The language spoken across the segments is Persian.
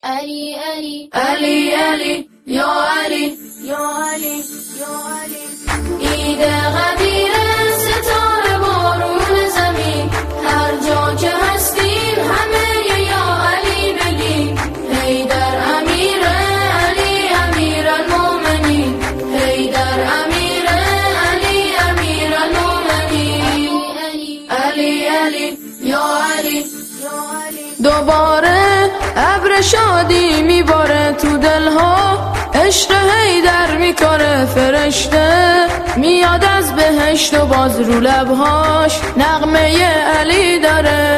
علی علی علی علی یا علی یا علی یا علی. عید قدیر ستاره بارون زمین، هر جا که هستیم همه یا علی بگیم. حیدر امیر علی امیر المومنین، حیدر امیر علی امیر المومنین. علی علی یا علی یا علی. دوباره ابر شادی میباره تو دلها، عشق حیدر میکنه فرشته میاد از بهشت و باز رو لبهاش نغمه علی داره.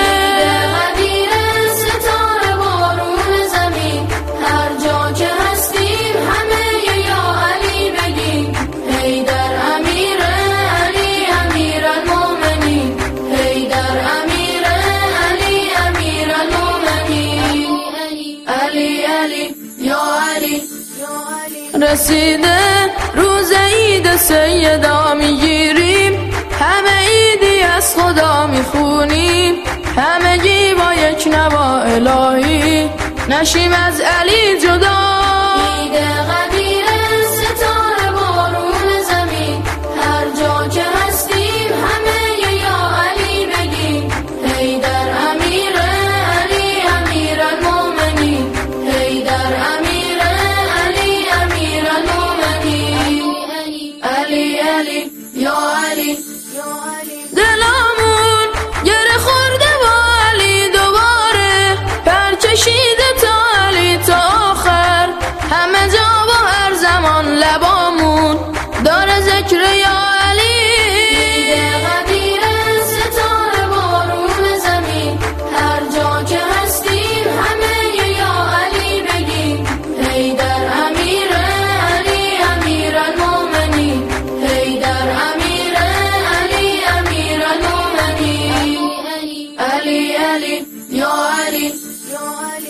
قدیر ستاره بارون زمین، هر جا که هستیم همه یا علی بگیم. حیدر امیر علی امیر المومنین، حیدر امیر علی امیر المومنین. علی علی یا علی یا علی. رسیده روز عید سیدا میگیریم، همه عیدی از خدا میخونیم، همگی با یک نوا الهی نشیم از علی جدا. عید قدیر ستاره بارون زمین، هر جا که هستیم همه یا علی بگیم. حیدر امیر علی امیر المومنین، حیدر امیر علی امیر المومنین. علی علی یا علی یا علی. دلمون گره خورده با علی، دوباره پر کشیده تا علی تا آخر، همه جا با هر زمان لبامون داره ذکر یا علی. عید قدیر ستاره بارون زمین، هر جا که هستیم همه یا علی بگیم. حیدر امیر علی امیر المومنین، حیدر امیر علی امیر المومنین. علی علی یا علی یا علی.